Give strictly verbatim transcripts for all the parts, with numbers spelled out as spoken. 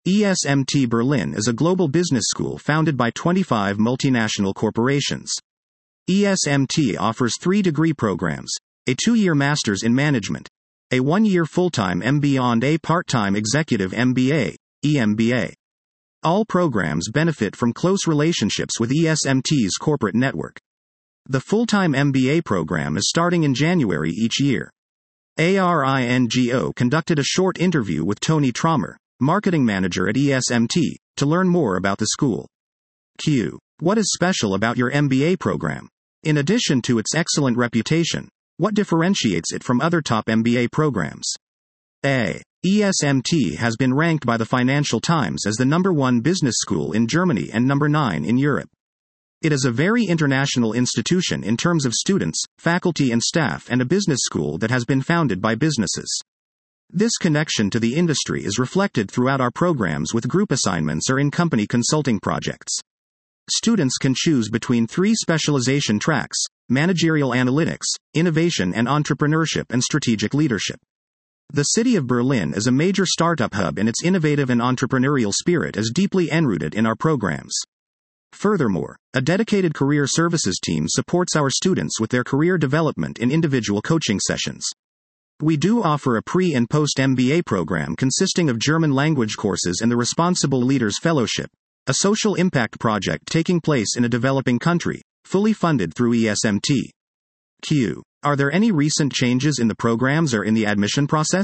E S M T Berlin is a global business school founded by twenty-five multinational corporations. E S M T offers three degree programs: a two-year master's in management, a one-year full-time M B A and a part-time executive M B A, E M B A. All programs benefit from close relationships with E S M T's corporate network. The full-time M B A program is starting in January each year. ARINGO conducted a short interview with Tony Trommer, marketing manager at E S M T, to learn more about the school. Q. What is special about your M B A program? In addition to its excellent reputation, what differentiates it from other top M B A programs? A. E S M T has been ranked by the Financial Times as the number one business school in Germany and number nine in Europe. It is a very international institution in terms of students, faculty and staff, and a business school that has been founded by businesses. This connection to the industry is reflected throughout our programs with group assignments or in-company consulting projects. Students can choose between three specialization tracks: managerial analytics, innovation and entrepreneurship, and strategic leadership. The city of Berlin is a major startup hub, and its innovative and entrepreneurial spirit is deeply enrooted in our programs. Furthermore, a dedicated career services team supports our students with their career development in individual coaching sessions. We do offer a pre- and post-M B A program consisting of German language courses and the Responsible Leaders Fellowship, a social impact project taking place in a developing country, fully funded through E S M T. Q. Are there any recent changes in the programs or in the admission process?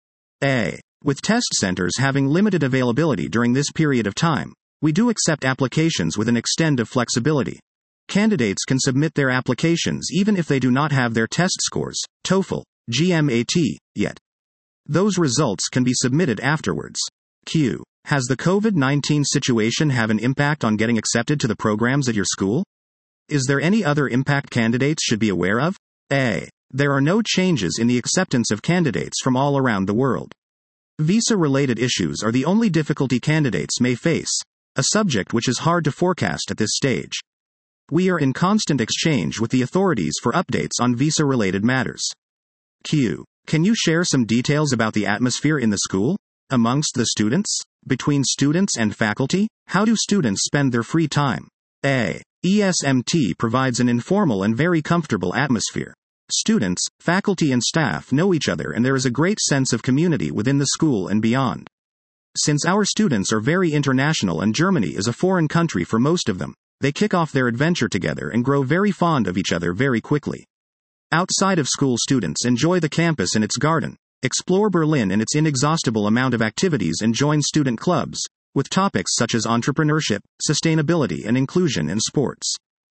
A. With test centers having limited availability during this period of time, we do accept applications with an extent of flexibility. Candidates can submit their applications even if they do not have their test scores, TOEFL, G M A T, yet. Those results can be submitted afterwards. Q. Has the COVID nineteen situation have an impact on getting accepted to the programs at your school? Is there any other impact candidates should be aware of? A. There are no changes in the acceptance of candidates from all around the world. Visa-related issues are the only difficulty candidates may face, a subject which is hard to forecast at this stage. We are in constant exchange with the authorities for updates on visa-related matters. Q. Can you share some details about the atmosphere in the school? Amongst the students? Between students and faculty? How do students spend their free time? A. E S M T provides an informal and very comfortable atmosphere. Students, faculty and staff know each other, and there is a great sense of community within the school and beyond. Since our students are very international and Germany is a foreign country for most of them, they kick off their adventure together and grow very fond of each other very quickly. Outside of school, students enjoy the campus and its garden, explore Berlin and its inexhaustible amount of activities, and join student clubs, with topics such as entrepreneurship, sustainability and inclusion, and sports.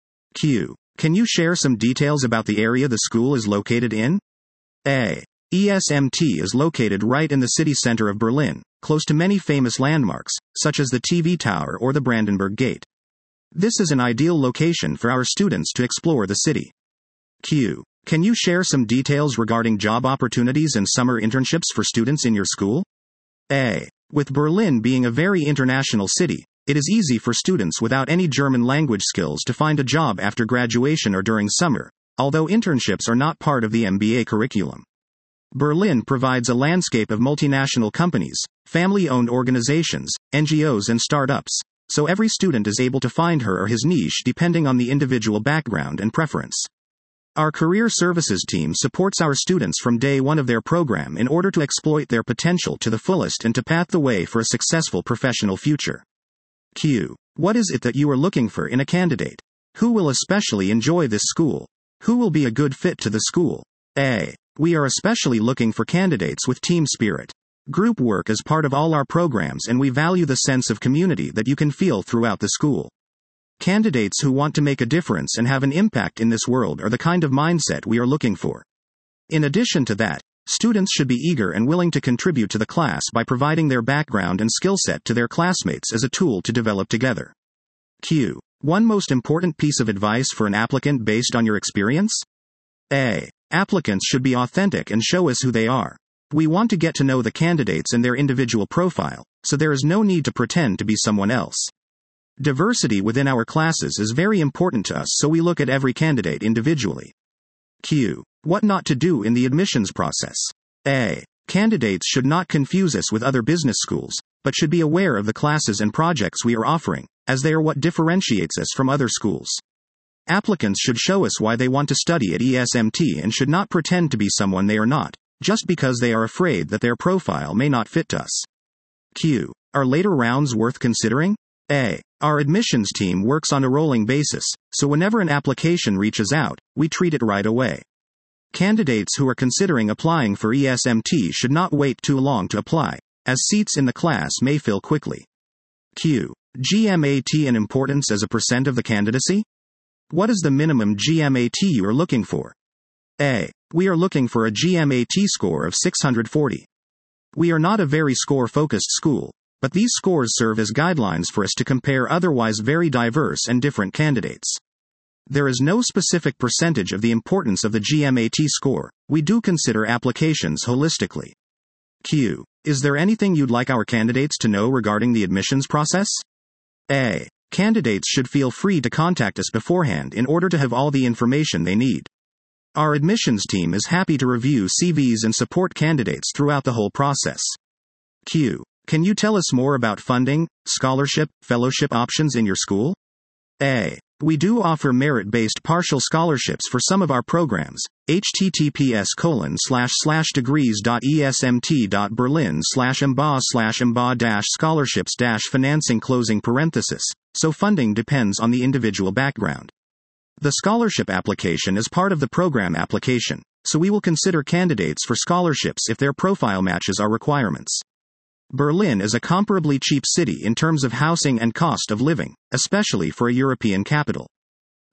Q. Can you share some details about the area the school is located in? A. E S M T is located right in the city center of Berlin, close to many famous landmarks, such as the T V Tower or the Brandenburg Gate. This is an ideal location for our students to explore the city. Q. Can you share some details regarding job opportunities and summer internships for students in your school? A. With Berlin being a very international city, it is easy for students without any German language skills to find a job after graduation or during summer, although internships are not part of the M B A curriculum. Berlin provides a landscape of multinational companies, family-owned organizations, N G Os and startups, so every student is able to find her or his niche depending on the individual background and preference. Our career services team supports our students from day one of their program in order to exploit their potential to the fullest and to path the way for a successful professional future. Q. What is it that you are looking for in a candidate? Who will especially enjoy this school? Who will be a good fit to the school? A. We are especially looking for candidates with team spirit. Group work is part of all our programs, and we value the sense of community that you can feel throughout the school. Candidates who want to make a difference and have an impact in this world are the kind of mindset we are looking for. In addition to that, students should be eager and willing to contribute to the class by providing their background and skill set to their classmates as a tool to develop together. Q. One most important piece of advice for an applicant based on your experience? A. Applicants should be authentic and show us who they are. We want to get to know the candidates and their individual profile, so there is no need to pretend to be someone else. Diversity within our classes is very important to us, so we look at every candidate individually. Q. What not to do in the admissions process? A. Candidates should not confuse us with other business schools, but should be aware of the classes and projects we are offering, as they are what differentiates us from other schools. Applicants should show us why they want to study at E S M T and should not pretend to be someone they are not, just because they are afraid that their profile may not fit us. Q. Are later rounds worth considering? A. Our admissions team works on a rolling basis, so whenever an application reaches out, we treat it right away. Candidates who are considering applying for E S M T should not wait too long to apply, as seats in the class may fill quickly. Q. G M A T and importance as a percent of the candidacy? What is the minimum G M A T you are looking for? A. We are looking for a G M A T score of six hundred forty. We are not a very score-focused school, but these scores serve as guidelines for us to compare otherwise very diverse and different candidates. There is no specific percentage of the importance of the G M A T score. We do consider applications holistically. Q. Is there anything you'd like our candidates to know regarding the admissions process? A. Candidates should feel free to contact us beforehand in order to have all the information they need. Our admissions team is happy to review C Vs and support candidates throughout the whole process. Q. Can you tell us more about funding, scholarship, fellowship options in your school? A. We do offer merit-based partial scholarships for some of our programs. https colon slash slash degrees dot esmt dot berlin slash mba slash mba dash scholarships dash financing closing parenthesis. So funding depends on the individual background. The scholarship application is part of the program application, so we will consider candidates for scholarships if their profile matches our requirements. Berlin is a comparably cheap city in terms of housing and cost of living, especially for a European capital.